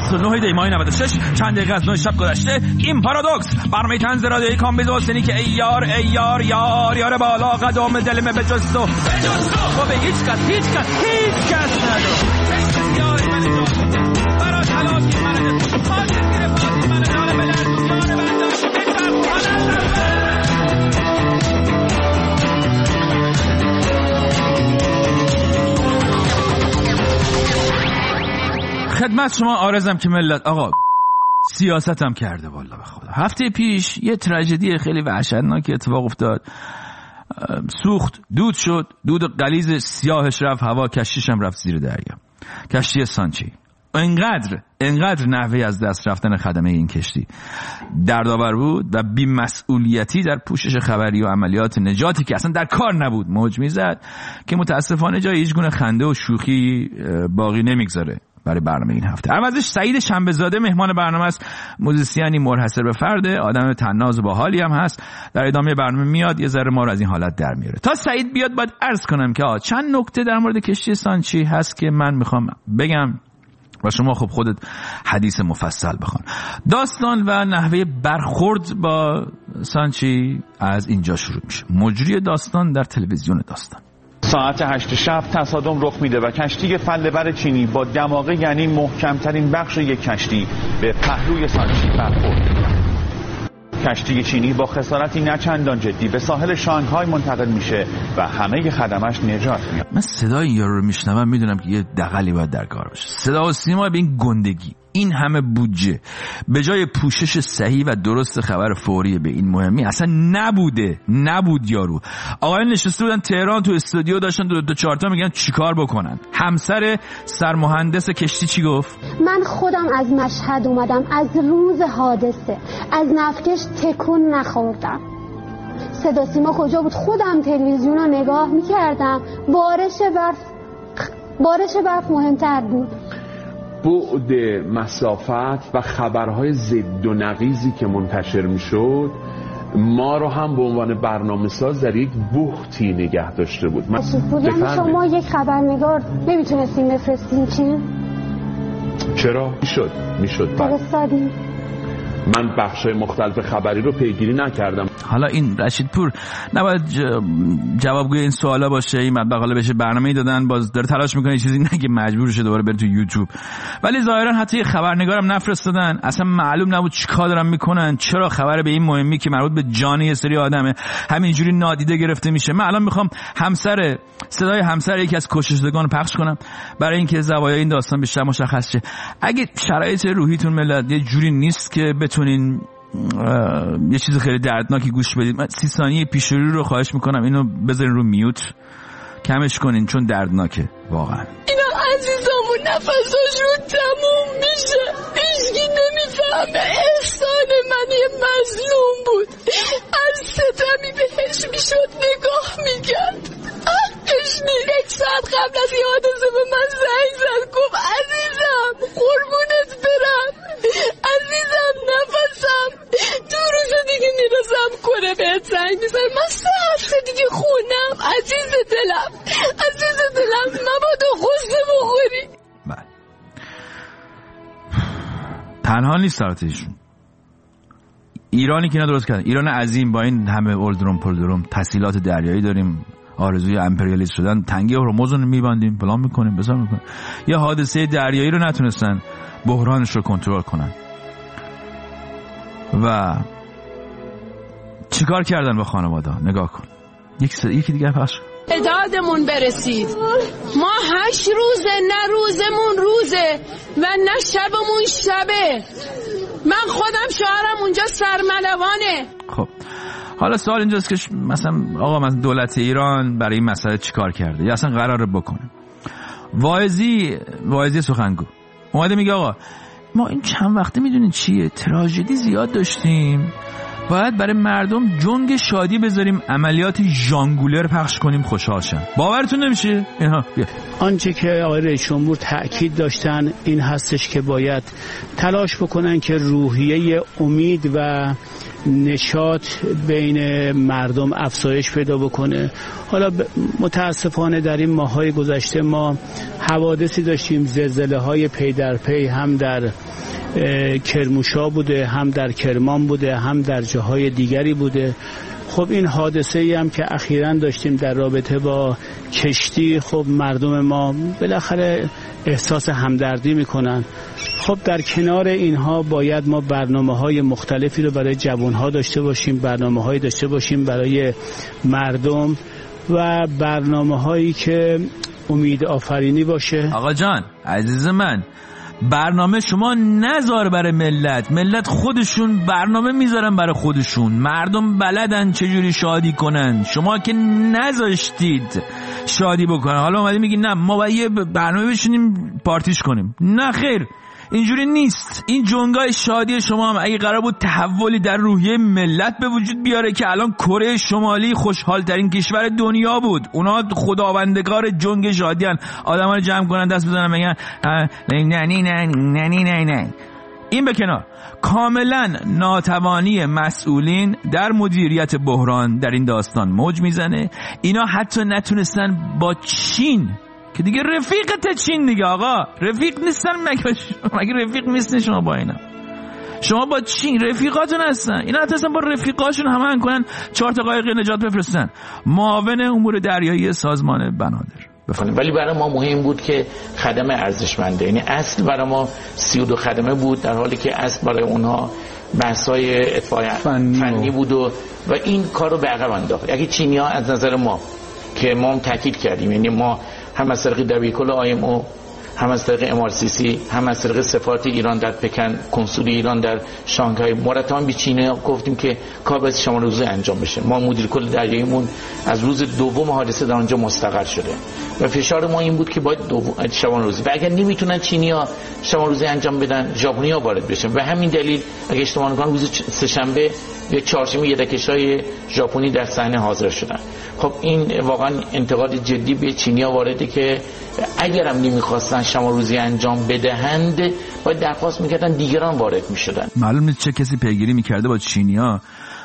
29 دی ماه 96 چند دقیقه از 9 شب گذشته. این پارادوکس برنامه طنز رادیویی کامبیز حسینی که ای یار یار بالا قدم دل من به جز تو و به هیچ کس ندارم. یار من تو برای تلاش من تو خاطر زیر پای من داره بلند جان خدمت شما عارضم که ملت آقا سیاستم کرده والله به خدا. هفته پیش یه تراژدی خیلی وحشتناک اتفاق افتاد. سوخت، دود شد، دود غلیظ سیاهش رفت هوا، کشتیش هم رفت زیر دریا. کشتی سانچی. انقدر نحوه از دست رفتن خدمه این کشتی دردآور بود و بی‌مسئولیتی در پوشش خبری و عملیات نجاتی که اصلا در کار نبود موج میزد که متاسفانه جای هیچ گونه خنده و شوخی باقی نمیگذاره برای برنامه این هفته. عوضش سعید شنبه‌زاده مهمان برنامه است. موزیسیانی منحصر به فرده، آدم طناز و باحالی هم هست. در ادامه برنامه میاد یه ذره ما رو از این حالت در میاره. تا سعید بیاد باید عرض کنم که چند نکته در مورد کشتی سانچی هست که من میخوام بگم و شما خب خودت حدیث مفصل بخون. داستان و نحوه برخورد با سانچی از اینجا شروع میشه. مجری داستان در تلویزیون داستان. ساعت 8 شب تصادم رخ میده و کشتی فله‌بر چینی با دماغه، یعنی محکمترین بخش یک کشتی، به پهلوی سانچی برخورد. کشتی چینی با خسارتی نه چندان جدی به ساحل شانگهای منتقل میشه و همه خدمش نجات میاد. من صدای یارو رو میشنوم میدونم که یه دغلی باید در کار باشه. صدا و سیما به این گندگی، این همه بودجه به جای پوشش صحیح و درست خبر فوری به این مهمی اصلا نبود. یارو آقایان نشسته بودن تهران تو استودیو داشتن دو چهار تا میگن چیکار بکنن. همسر سرمهندس کشتی چی گفت؟ من خودم از مشهد اومدم، از روز حادثه از نفتکش تکون نخوردم. صدا سیما کجا بود؟ خودم تلویزیون رو نگاه میکردم. بارش برف مهمتر بود. بعد مسافت و خبرهای ضد و نقیضی که منتشر میشد ما رو هم به عنوان برنامه‌ساز در یک بحتی نگه داشته بود. یعنی شما یک خبرنگار نمیتونستین بفرستین چی؟ چرا؟ میشد فرستادین. من بخشای مختلف خبری رو پیگیری نکردم. حالا این رشید پور نباید جوابگوی این سوالا باشه. این مطلب بشه برنامه‌ای دادن باز داره تلاش میکنه چیزی نگه مجبور شه دوباره بره تو یوتیوب. ولی ظاهرا حتی یه خبرنگارم نفرستادن. اصلا معلوم نبود چیکار دارن میکنن. چرا خبر به این مهمی که مربوط به جان یه سری آدمه همینجوری نادیده گرفته میشه. من الان میخوام صدای همسر یکی از کشتگان رو پخش کنم برای اینکه زوایای این داستان بیشتر مشخص شه. اگه شرایط روحیتون ملت یه جوری نیست که بتونین یه چیز خیلی دردناکی گوش بدید، من 30 ثانیه پیش رو خواهش میکنم اینو بذارین رو میوت، کمش کنین چون دردناکه واقعا. اینا عزیزامون نفساشون تموم میشه، هیچکی نمیفهمه. احسان من یه مظلوم بود، از ستمی بهش میشد نگاه میکرد. حقش نیست. 1 ساعت قبل از یه حادثه به من زنگ زد گفت عزیزم قربونت برم، عزیزم نفسم دو روز دیگه میرسم کنه بهت زنگ میزنم. من 3 هفته دیگه خونم. عزیز دلم مبادا غصه بخوری. بله تنها نیست سراتشون. ایرانی که درست کردن، ایران عظیم با این همه اولدروم تسهیلات دریایی داریم، آرزوی امپریالیست شدن، تنگی هرمز رو میبندیم، فلان میکنیم، بسار میکنیم. یه حادثه دریایی رو نتونستن بحرانش رو کنترل کنن و چیکار کردن با خانواده؟ نگاه کن. یکی دیگه پخش. ادادمون برسید. ما 8 روزه، نه روزمون روزه و نه شبمون شبه. من خودم شوهرم اونجا سرملوانه. خب حالا سوال اینجاست که مثلا آقا دولت ایران برای این مسئله چیکار کرده یا اصلا قراره بکنه؟ واعظی سخنگو اومده میگه آقا ما این چند وقته میدونین چیه، تراژدی زیاد داشتیم، باید برای مردم جنگ شادی بذاریم، عملیات ژانگولر پخش کنیم خوشحال شن. باورتون نمیشه اینها؟ آنچه که آقای رئیس جمهور تأکید داشتن این هستش که باید تلاش بکنن که روحیه امید و نشاط بین مردم افزایش پیدا بکنه. حالا متاسفانه در این ماه‌های گذشته ما حوادثی داشتیم، زلزله‌های پی در پی، هم در کرمانشاه بوده، هم در کرمان بوده، هم در جاهای دیگری بوده. خب این حادثه‌ای هم که اخیراً داشتیم در رابطه با کشتی، خب مردم ما بالاخره احساس همدردی میکنن. خب در کنار اینها باید ما برنامه‌های مختلفی رو برای جوان‌ها داشته باشیم، برنامه‌هایی داشته باشیم برای مردم و برنامه‌هایی که امید آفرینی باشه. آقا جان عزیز من، برنامه شما نذار برای ملت خودشون برنامه میذارن برای خودشون. مردم بلدن چجوری شادی کنن، شما که نذاشتید شادی بکنن. حالا اومدی میگی نه ما باید یه برنامه بشینیم پارتیش کنیم. نه خیر، اینجوری نیست. این جنگای شادی شما هم اگه قرار بود تحولی در روحیه ملت به وجود بیاره که الان کره شمالی خوشحال ترین کشور دنیا بود. اونا خداوندگار جنگ شادیان، آدما رو جمع کنن دست بزنن بگن نه. این به کنار، کاملا ناتوانی مسئولین در مدیریت بحران در این داستان موج میزنه. اینا حتی نتونستن با چین که دیگه رفیقت چین دیگه، آقا رفیق نیستن، مگه رفیق نیستن شما با اینا؟ شما با چین رفیقاتون هستن. اینا حتی با رفیقاشون هماهنگ کنن 4 تا قایق نجات بفرستن. معاون امور دریایی سازمان بنادر. ولی برای ما مهم بود که خدمه ارزشمنده، یعنی اصل برای ما 32 خدمه بود، در حالی که اصل برای اونها بحث‌های اطفای فنی بود و این کار رو به عقب انداخت. اگه چینی‌ها از نظر ما که ما هم تاکید کردیم، یعنی ما هم از طریق دبیرکل IMO، هم از طریق MRCC، هم از طریق سفارت ایران در پکن، کنسول ایران در شانگهای، مرتبا به چینی‌ها گفتیم که کار باید شمال روزی انجام بشه. ما مدیر کل دریاییمون از روز دوم حادثه در اونجا مستقر شده و فشار ما این بود که باید شمال روزی، و اگر نمیتونن چینی‌ها شمال روزی انجام بدن، ژاپنی‌ها وارد بشن. و همین دلیل اگه اشتباه نکنم روز سه‌شنبه یا چهارشنبه یدکشای ژاپنی در صحنه حاضر شدن. خب این واقعا انتقاد جدی به چینی‌ها وارده که اگرم نمیخواستن شمال روزی انجام بدهند، باید درخواست میکردن دیگران وارد میشدن. معلوم نیست چه کسی پیگیری میکرده با چینی‌ها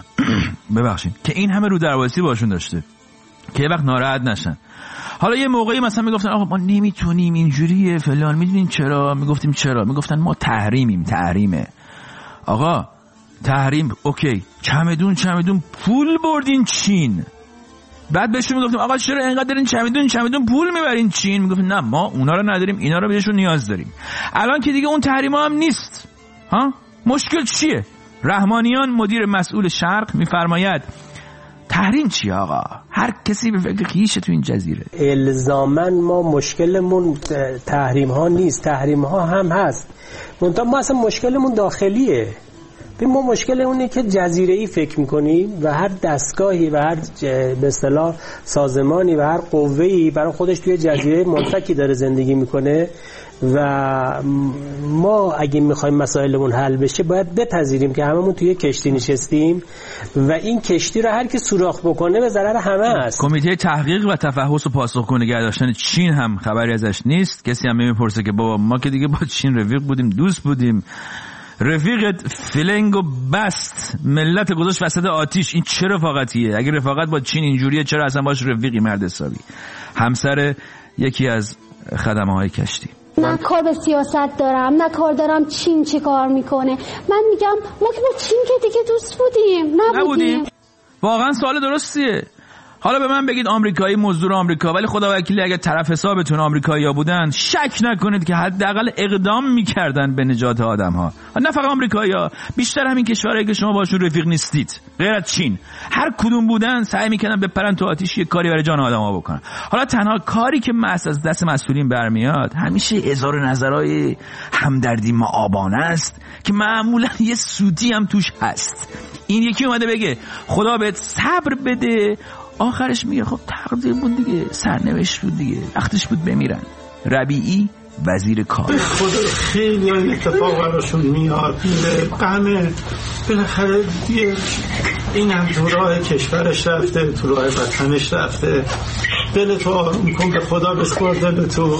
ببخشید که این همه رو درواسی باشون داشته که یه وقت ناراحت نشن. حالا یه موقعی مثلا میگفتن آقا ما نمیتونیم اینجوریه فلان، میدونین چرا؟ میگفتیم چرا؟ میگفتن ما تحریمه. آقا تحریم اوکی، چمدون پول بردین چین. بعد بهشون میگفتیم آقا چرا اینقدر دارین چمدون پول میبرین چین؟ میگفتیم نه ما اونا رو نداریم، اینا رو بهشون نیاز داریم. الان که دیگه اون تحریما هم نیست، ها مشکل چیه؟ رحمانیان مدیر مسئول شرق میفرماید تحریم چیه آقا؟ هر کسی به فکر خیشه تو این جزیره. الزاماً ما مشکلمون تحریم ها نیست، تحریم ها هم هست، منتها ما اصلا مشکلمون داخلیه. ما مشکل اونه که جزیره‌ای فکر می‌کنیم و هر دستگاهی و هر به اصطلاح سازمانی و هر قوه‌ای برای خودش توی جزیره منفکی داره زندگی میکنه و ما اگه می‌خوایم مسائلمون حل بشه باید بپذیریم که هممون توی کشتی نشستیم و این کشتی رو هر کی سوراخ بکنه به ضرر همه است. کمیته تحقیق و تفحص و پاسخگو نگه داشتن چین هم خبری ازش نیست. کسی هم نمی‌پرسه که بابا ما که دیگه با چین رفیق بودیم، دوست بودیم، رفیقت فلنگ و بست ملت گذاشت وسط آتیش. این چه رفاقتیه؟ اگه رفاقت با چین اینجوریه چرا اصلا باش رفیقی مرد حسابی؟ همسر یکی از خدمه های کشتی. من کار به سیاست دارم، نه کار دارم چین چی کار میکنه. من میگم ما که با چین که دیگه دوست بودیم نبودیم. واقعا سوال درستیه. حالا به من بگید آمریکایی مزدور آمریکا، ولی خدا وکیلی اگه طرف حسابتون آمریکایی‌ها بودن شک نکنید که حداقل اقدام می‌کردن به نجات آدم‌ها. نه فقط آمریکایی‌ها، بیشتر همین کشورهایی که شما باشون رفیق نیستید، غیر از چین، هر کدوم بودن سعی می‌کردن بپرن تو آتیش یه کاری برای جان آدم‌ها بکنن. حالا تنها کاری که از دست مسئولین برمیاد همیشه اظهار نظرهای همدردی معابانه است که معمولا یه سوتی هم توش هست. این یکی اومده بگه خدا بهت صبر بده، آخرش میگه خب تقدیر بود دیگه، سرنوشت بود دیگه، وقتش بود بمیرن. ربیعی وزیر کار. به خدا خیلی اتفاق براشون میاد، غمه بالاخره این هم تو راه کشورش رفته، تو راه وطنش رفته، دلتو آروم کن، به خدا بسپار دلتو،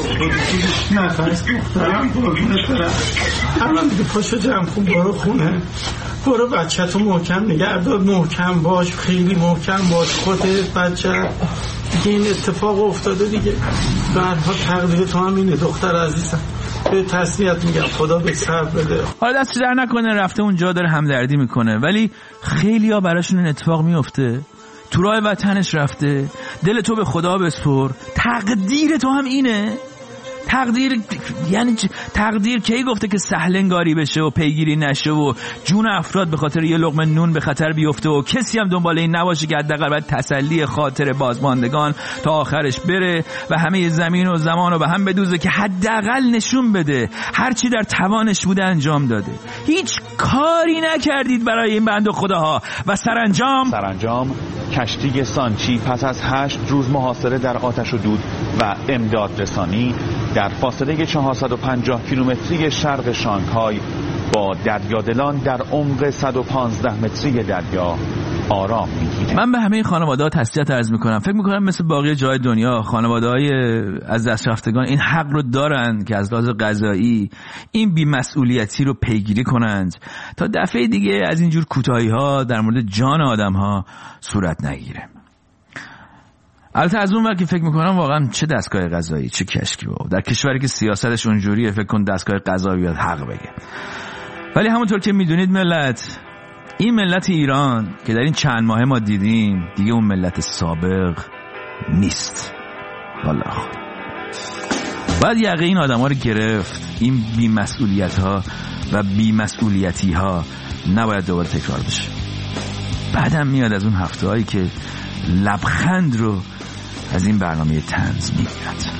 نفس دارم قربونت برم. الان دیگه پاشو جمع کن برو خونه، برو بچه‌تو محکم نگه دار، محکم باش، خیلی محکم باش، خود بچه دیگه این اتفاق افتاده دیگه، بعدها تقدیر تو هم اینه دختر عزیزم، به تسلیت میگم، خدا به صبر بده. حالا دست در نکنه رفته اونجا داره همدردی میکنه، ولی خیلی ها براشون این اتفاق میفته، تو راه وطنش رفته، دل تو به خدا بسپر، تقدیر تو هم اینه. تقدیر یعنی تقدیر کی گفته که سهلنگاری بشه و پیگیری نشه و جون افراد به خاطر یه لقمه نون به خطر بیفته و کسی هم دنبال این نباشه که حداقل باید تسلی خاطر بازماندگان تا آخرش بره و همه زمین و زمان رو به هم بدوزه که حداقل نشون بده هرچی در توانش بوده انجام داده. هیچ کاری نکردید برای این بنده خداها و سرانجام کشتی سانچی پس از 8 روز محاصره در آتش و دود و امداد رسانی در فاصله 450 کیلومتری شرق شانگهای با دریادلان در عمق 115 متری دریا آرام میگیره. من به همه خانواده‌ها تسلیت عرض میکنم. فکر میکنم مثل باقی جای دنیا خانواده‌های از دست رفتگان این حق رو دارن که از لحاظ قضایی این بی‌مسئولیتی رو پیگیری کنند تا دفعه دیگه از اینجور کوتاهی‌ها در مورد جان آدم‌ها صورت نگیره. البته از اون وقت که فکر میکنم واقعا چه دستگاه قضایی، چه کشکی بابا، در کشوری که سیاستش اونجوریه فکر کن دستگاه قضایی بیاد حق بگه. ولی همونطور که میدونید ملت، این ملت ایران که در این چند ماه ما دیدیم دیگه اون ملت سابق نیست. والله باید یقه این آدم ها رو گرفت. این بی‌مسئولیت ها و بی‌مسئولیتی ها نباید دوباره تکرار بشه. بعدم میاد از اون هفته هایی که لبخند رو از این برنامه طنز میگیرد.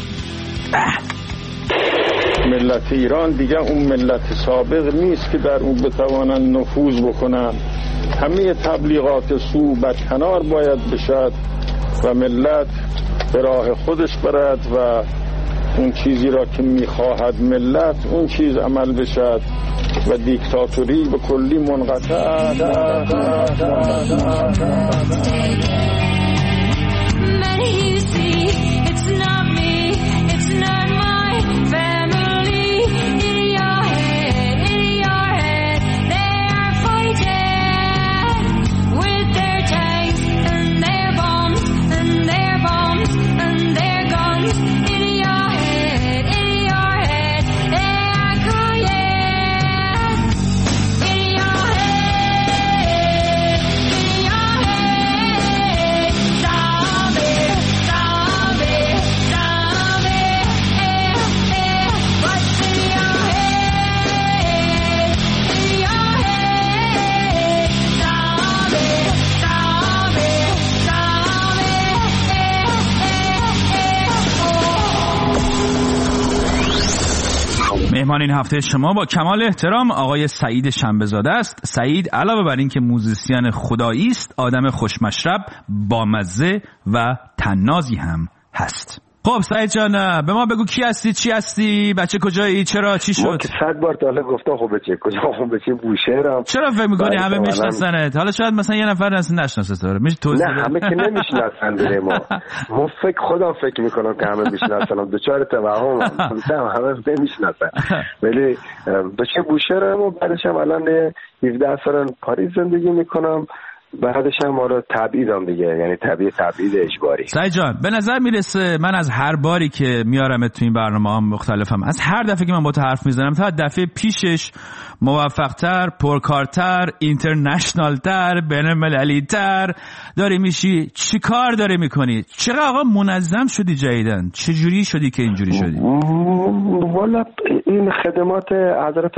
ملت ایران دیگه اون ملت سابق نیست که در اون بتوانن نفوذ بکنن. همه تبلیغات سو بدکنار باید بشد و ملت به راه خودش برد و اون چیزی را که میخواهد ملت اون چیز عمل بشد و دیکتاتوری به کلی منقطع. مهمان این هفته شما با کمال احترام آقای سعید شنبه‌زاده است. سعید علاوه بر این که موزیسین خدایی است، آدم خوشمشرب، بامزه و طنازی هم هست. خب سعید جان به ما بگو کی هستی، چی هستی، بچه کجایی، چرا، چی شد؟ 100 بار تا حالا گفتم خب بچه کجا، خب بچه بوشهرم. چرا فکر می‌کنی همه میشناسنت؟ حالا شاید مثلا یه نفر نشناسه تو رو. میشه توضیح بده؟ نه همه که نمیشناسن ما خودم فکر می‌کنم که همه میشناسن. دوچار توهم همه نمیشناسن. ولی بچه بوشهرم و بعدش هم الان 17 سال پاریس زندگی می‌کنم. بعدش هم ما رو تبعیدم دیگه، یعنی تبعید اجباری. سعید جان به نظر میرسه من از هر باری که میارم تو این برنامه‌ها مختلفم، از هر دفعه که من با تو حرف میزنم تا دفعه پیشش موفق‌تر، پرکارتر، اینترنشنال‌تر، بین‌المللی‌تر داری میشی. چی کار داری میکنی؟ چرا آقا منظم شدی جدیدن؟ چه جوری شدی که اینجوری شدی؟ والا این خدمات حضرت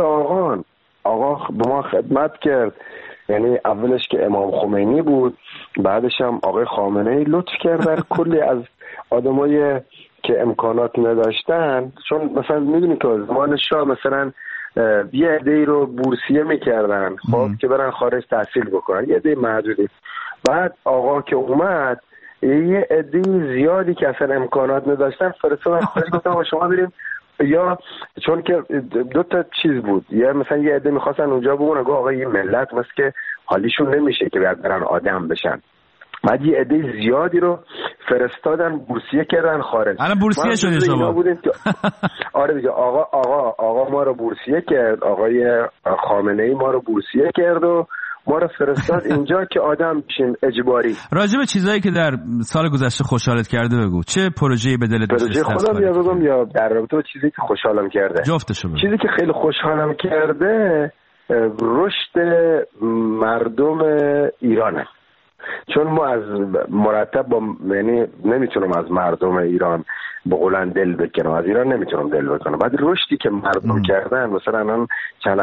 آقا به ما خدمت کرد. یعنی اولش که امام خمینی بود، بعدش هم آقای خامنه‌ای لطف کرد در کلی از آدمایی که امکانات نداشتن. چون مثلا میدونی که زمان شاه مثلا یه عده‌ای رو بورسیه میکردن خب که برن خارج تحصیل بکنن، یه عده محدودی. بعد آقا که اومد یه عده زیادی که اصلا امکانات نداشتن فرستادن خارج، گفتن شما بریم. یا چون که دو تا چیز بود، یا مثلا یه عده می‌خواستن اونجا بمونن، گفت آقا این ملت واسه که حالیشون نمیشه که بعد برن آدم بشن، بعد یه عده زیادی رو فرستادن بورسیه کردن خارج. الان بورسیه شدی شما؟ آره دیگه، آقا ما رو بورسیه کرد، آقای خامنه‌ای ما رو بورسیه کرد و ما رو فرستاد اینجا که آدم بشیم اجباری. راجع به چیزایی که در سال گذشته خوشحالت کرده بگو. چه پروژه‌ای به دلت نشسته؟ خودم یا بگم یا در رابطه با چیزی که خوشحالم کرده؟ جفتشو بگو. چیزی که خیلی خوشحالم کرده رشد مردم ایرانه. چون ما از مرتب یعنی نمیتونم از مردم ایران به قولن دل بکنم، از ایران نمیتونم دل بکنم. بعد رشدی که مردم کردن، مثلا الان چند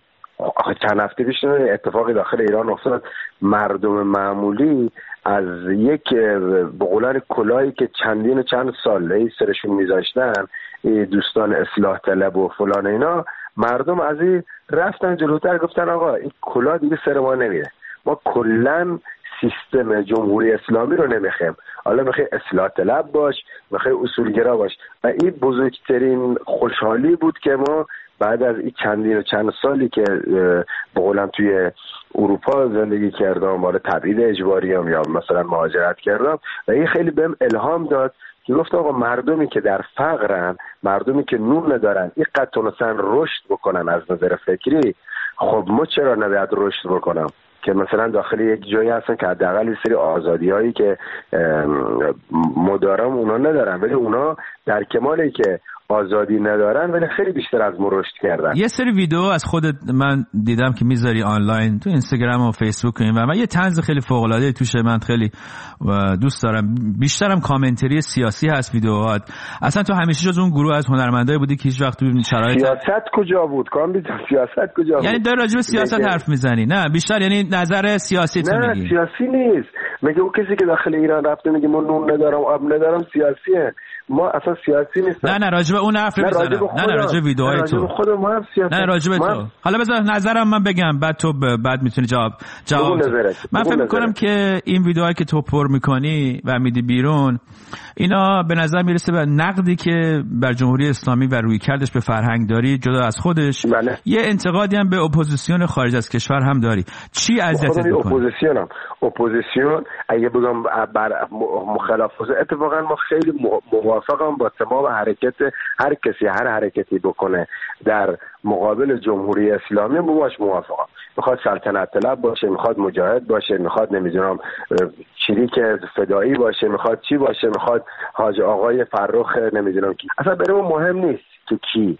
هفته پیش اتفاقی داخل ایران افتاد، مردم معمولی از یک به قولن کلاهی که چند سال سرشون میذاشتن دوستان اصلاح طلب و فلان اینا، مردم از این رفتن جلوتر، گفتن آقا این کلاه دیگه سر ما نمیره، ما کلن سیستم جمهوری اسلامی رو نمیخوایم، حالا میخوای اصلاح طلب باش، میخوای اصولگرا باش. و این بزرگترین خوشحالی بود که ما بعد از این چند سالی که به قولن توی اروپا زندگی کردم، بالا تبعید اجباری هم یا مثلا مهاجرت کردم، و این خیلی بهم الهام داد که گفت آقا مردمی که در فقرن، مردمی که نون ندارن، این قد تونستن رشد بکنن از نظر فکری، خب ما چرا نباید رشد بکنم؟ که مثلا داخل یک جایی هستن که حداقل یه سری آزادی هایی که مدارم اونا ندارن، ولی اونا در کمالی که آزادی ندارن ولی خیلی بیشتر از ما رشد کردن. یه سری ویدیو از خودت من دیدم که میذاری آنلاین تو اینستاگرام و فیسبوک و من یه طنز خیلی فوق العاده توشه، من خیلی دوست دارم. بیشترم کامنتری سیاسی هست ویدیوهات. اصلا تو همیشه جز اون گروه از هنرمندایی بودی که هیچ وقت تو شرایط سیاست کجا بود؟ سیاست کجا بود؟ یعنی داری راجع به سیاست حرف میزنی؟ نه بیشتر یعنی نظر سیاسی تو میگی؟ نه سیاسی نیست. میگه اون کسی که داخل ایران رفته میگه من نون ندارم آب ندارم سیاسیه. ما اصلا سیاسی نیست. نه راجع به اون حرف نمیزنم. نه راجع به ویدیوهای تو. خود ما هم سیاست. نه راجع به تو. حالا بذار نظرم من بگم، بعد تو بعد میتونی جواب من فکر میکنم که این ویدیوهایی که تو پر میکنی و میدی بیرون، اینا به نظر میرسه به نقدی که بر جمهوری اسلامی و رویکردش به فرهنگ داری جدا از خودش. بله. یه انتقادی هم به اپوزیسیون خارج از کشور هم داری. چی اذیتت میکنه؟ اپوزیسیون اگه بگم بر مخالف، اتفاقا ما خیلی موافقم با تمام حرکت هر کسی هر حرکتی بکنه در مقابل جمهوری اسلامی، ما باش موافقم. میخواد سلطنت طلب باشه، میخواد مجاهد باشه، میخواد نمیدونم چریک فدایی باشه، میخواد چی باشه، میخواد حاج آقای فرخ نمیدونم کی، اصلا برای ما مهم نیست که کی.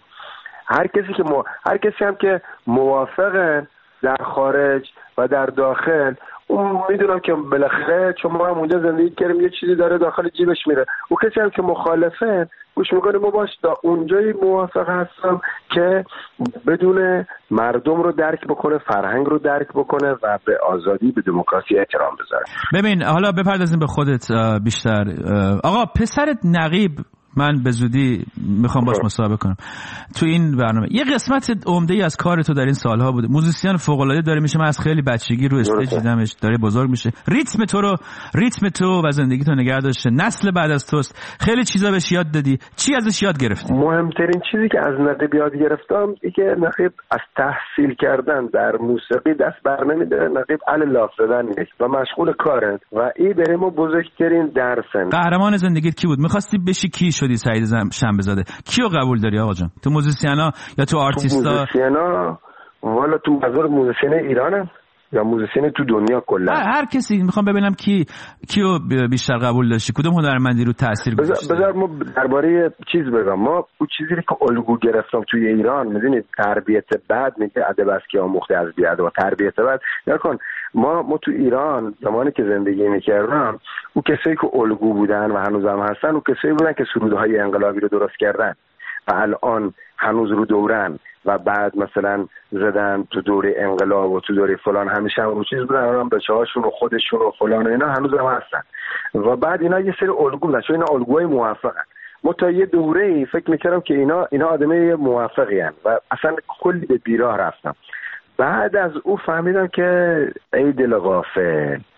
هر کسی هم که موافقه در خارج و در داخل، اون میدونم که بالاخره چون ما هم اونجا زندگی کردیم یه چیزی داره داخل جیبش میره. او کسی هم که مخالفه گوش میکنه، ما باش تا اونجایی موافق هستم که بدون مردم رو درک بکنه، فرهنگ رو درک بکنه و به آزادی به دموکراسی احترام بذاره. ببین حالا بپردازیم به خودت بیشتر. آقا پسرت نقیب من به زودی میخوام باش مصاحبه کنم تو این برنامه. یه قسمت عمده‌ای از کار تو در این سالها بوده، موزیسین فوق‌العاده داره میشه. من از خیلی بچگی رو استیج دیدمش، داره بزرگ میشه. ریتم تو و زندگی تو نگه داشته، نسل بعد از توست. خیلی چیزا بهش یاد دادی. چی ازش یاد گرفتی؟ مهمترین چیزی که از نقیب یاد گرفتم اینه که نقیب از تحصیل کردن در موسیقی دست بر نمیداره. نقیب اهل لاف زدن نیست و مشغول کاره و این برای ما بزرگترین درسه. قهرمان زندگیت کی بود؟ می‌خواستی بشی کی شدی؟ سعید شنبه‌زاده. کیو قبول داری آقا جان؟ تو موزیسینا یا تو آرتیستا؟ تو موزیسینا والا تو منظور موزیسین ایرانم یا موزیسین تو دنیا کلا؟ هر کسی. میخوام ببینم کیو بیشتر قبول داشتی، کدوم هنرمندی رو تاثیر گذاشت. بذار ما درباره چیز بگم. ما اون چیزی که الگو گرفتم توی ایران، میدونید تربیت بد میگه ادب است که آموخته از بی‌ادب و تربیت بد. نکن ما تو ایران زمانی که زندگی میکردم، اون کسایی که الگو بودن و هنوزم هستن، اون کسایی بودن که سرودهای انقلابی رو درست کردن و الان هنوز رو دورن و بعد مثلا زدن تو دوره انقلاب و تو دوره فلان، همیشه هم رو چیز بودن، الان بچه‌هاشون و خودشون و فلان و اینا هنوز هم هستن و بعد اینا یه سری الگو بودن، چون اینا الگوهای موفقن. ما تا یه دوره‌ای فکر می‌کردم که اینا آدمای موفقی هستن و اصلا کلی به بیراه رفتم. بعد از او فهمیدم که ای دل غافل،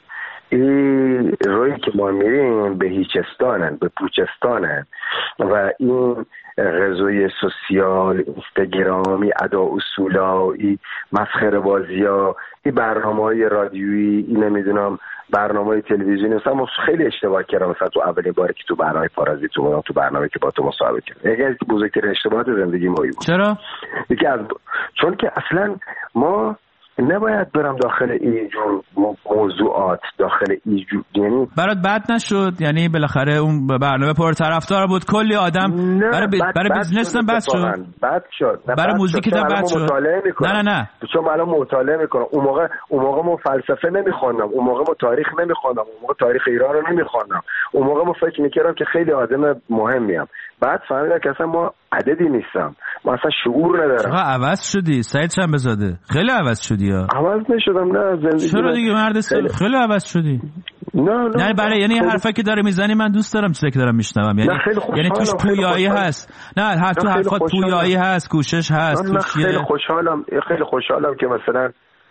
این روی که ما میریم به هیچستانن، به پوچستانن و این غذای سوسیال، اینستاگرامی، ادا اصولایی، مسخره بازی ها، این برنامه‌های رادیویی، این نمیدونم برنامه‌های تلویزیونی، مثلا ما خیلی اشتباه کردم مثلا تو اولین باری که تو برنامه پارازیت تو برنامه که با تو مصاحبه کردم، یکی از بزرگترین اشتباهات زندگی ما بود. چرا؟ چون که اصلا ما نباید برم داخل اینجور موضوعات، داخل اینجور، یعنی برات بد نشد؟ یعنی بالاخره اون برنامه پرطرفدار بود، کلی آدم برای بیزنس هم بد شد. برای موزیک هم بد شد. نه چون من الان مطالعه میکنم. اون موقع ما فلسفه نمیخوندم، اون موقع ما تاریخ نمیخوندم، اون موقع تاریخ ایران رو نمیخوندم، اون موقع ما فکر میکردم که خیلی آدم مهمیم. بعد فهمیدم که اصلا ما عددی نیستم، ما اصلا شعور ندارم. عوض شدی سعید شنبه‌زاده، خیلی عوض شدی ها. عوض نشدم، نه زندگی. چرا دیگه مرد خیلی عوض شدی. نه برای یعنی حرفی که داره میزنی من دوست دارم چیزی که دارم میشنوم، یعنی توش پویایی هست. نه تو حرفات پویایی هست، کوشش هست. من خیلی خوشحالم که مثلا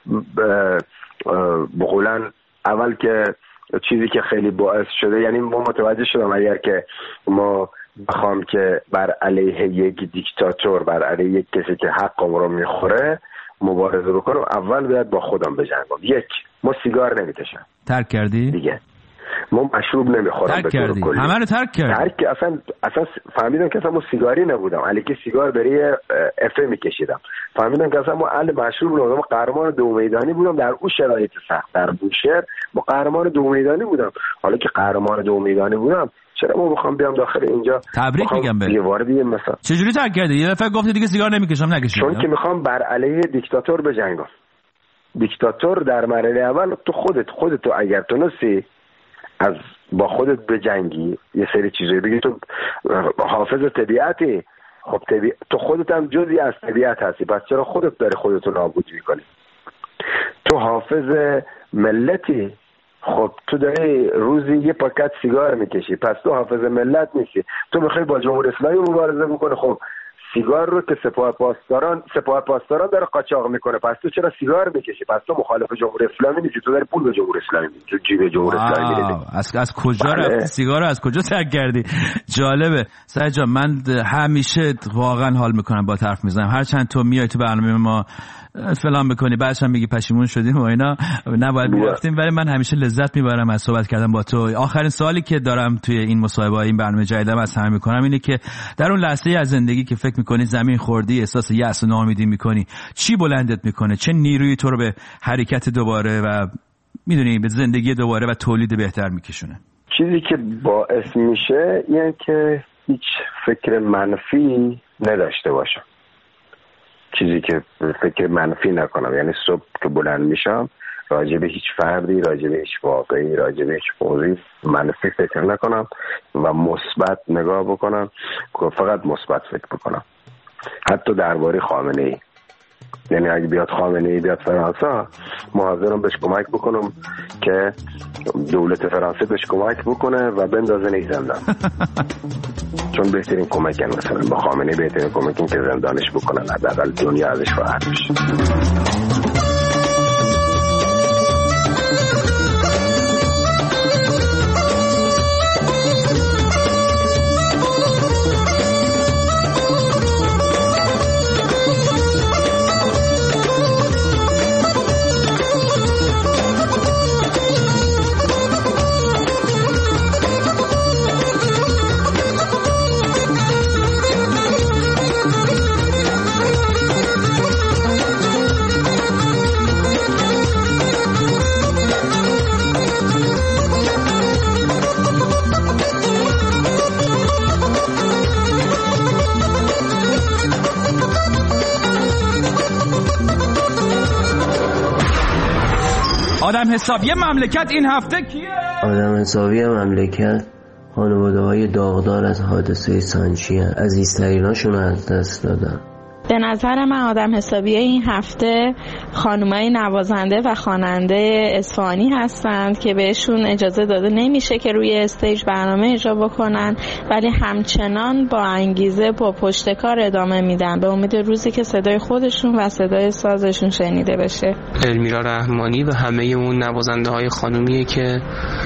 بقولن اول که چیزی که خیلی باعث شده، یعنی ما متوجه شدم اگر که ما بخوام که بر علیه یک دیکتاتور، بر علیه یک کسی که حقم رو میخوره مبارزه بکنم، اول باید با خودم بجنگم. یک، ما سیگار نمیکشم. ترک کردی؟ دیگه ما مشروب نمیخورم. ترک کردی؟ همه رو ترک کردی؟ اصلا فهمیدم که اصلا ما سیگاری نبودم، علی که سیگار برای افه میکشیدم. فهمیدم که اصلا ما اهل مشروب نبودم، ما قهرمان دو میدانی بودم در اون شرایط سخت. در بوشهر ما قهرمان دو میدانی بودم. حالا که قهرمان دو میدانی بودم، چرا ما بخوام بیام داخل اینجا تبریک میگم به واردی مثلا. چجوری ترک کردی؟ یه دفعه گفتی دیگه سیگار نمیکشم، نکشیدم. چون که میخوام بر علیه دیکتاتور بجنگم. دیکتاتور در مرحله اول تو خودت اگر تونستی از با خودت بجنگی، یه سری چیزایی بگی، تو حافظ طبیعتی، خب تو خودت هم جزئی از طبیعت هستی، پس چرا خودت داری خودتو نابود میکنی؟ تو حافظ ملتی، خب تو داری روزی یه پاکت سیگار میکشی، پس تو حافظ ملت نیستی. تو میخوای با جمهوری اسلامی مبارزه بکنی، خب سیگار رو که سپاه پاسداران داره قاچاق میکنه، پس تو چرا سیگار میکشی؟ پس تو مخالف جمهوری اسلامی نیستی، تو داری پول به جمهوری اسلامی میدی، تو جیب جمهوری اسلامی میدی. از کجا رفتی سیگار رو از کجا ترک کردی؟ جالبه. سعید جان من همیشه واقعا حال میکنم با حرف میزنم، هرچند تو میای تو برنامه ما فلان بکنی بعدش هم میگی پشیمون شدیم و اینا، نباید میرفتیم، ولی من همیشه لذت میبرم از صحبت کردن با تو. آخرین سوالی که دارم توی این مصاحبه این برنامه جدیدم از همه میکنم اینه که در اون لحظه از زندگی که فکر میکنی زمین خوردی، احساس یأس و ناامیدی میکنی، چی بلندت میکنه؟ چه نیرویی تو رو به حرکت دوباره و میدونی به زندگی دوباره و تولید بهتر میکشونه؟ چیزی که باعث میشه یعنی که هیچ فکر منفی نداشته باشم، چیزی که فکر منفی نکنم، یعنی صبح که بلند میشم راجع به هیچ فردی، راجع به هیچ واقعی، راجع به هیچ موضوعی منفی فکر نکنم و مثبت نگاه بکنم، فقط مثبت فکر بکنم. حتی درباره خامنه‌ای، یعنی اگه بیاد خامنه‌ای بیاد فرانسه، ما حاضرم بهش کمک بکنم که دولت فرانسه بهش کمک بکنه و بندازه زندان. چون بهترین کمکن مثلا با خامنه‌ای بهترین کمکن که زندانش بکنن، حداقل دنیا ازش راحت بشه. آدم حسابی مملکت این هفته کیه؟ آدم حسابی مملکت خانواده‌های داغدار از حادثه سانچی عزیزتریناشون رو از دست دادن. به نظر من آدم حسابی این هفته خانمای نوازنده و خواننده اصفهانی هستند که بهشون اجازه داده نمیشه که روی استیج برنامه اجرا بکنن، ولی همچنان با انگیزه با پشتکار ادامه میدن به امید روزی که صدای خودشون و صدای سازشون شنیده بشه. المیرا رحمانی و همه اون نوازنده های خانومیه که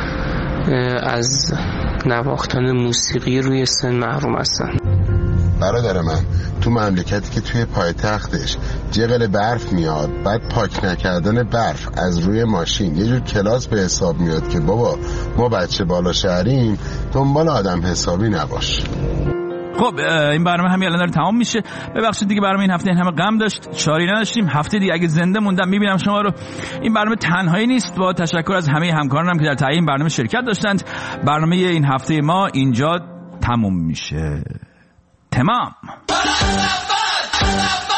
از نواختن موسیقی روی سن محروم هستن. برادر من تو مملکتی که توی پایتختش جغل برف میاد، بعد پاک نکردن برف از روی ماشین یه جور کلاس به حساب میاد که بابا ما بچه بالا شهریم، دنبال آدم حسابی نباش. خب این برنامه همین الان داره تمام میشه. ببخشید دیگه برنامه این هفته این همه غم داشت، چاری نداشتیم. هفته دیگه اگه زنده موندم میبینم شما رو. این برنامه تنهایی نیست، با تشکر از همه همکارانم که در تهیه این برنامه شرکت داشتند. برنامه این هفته ما اینجا تموم میشه. تمام.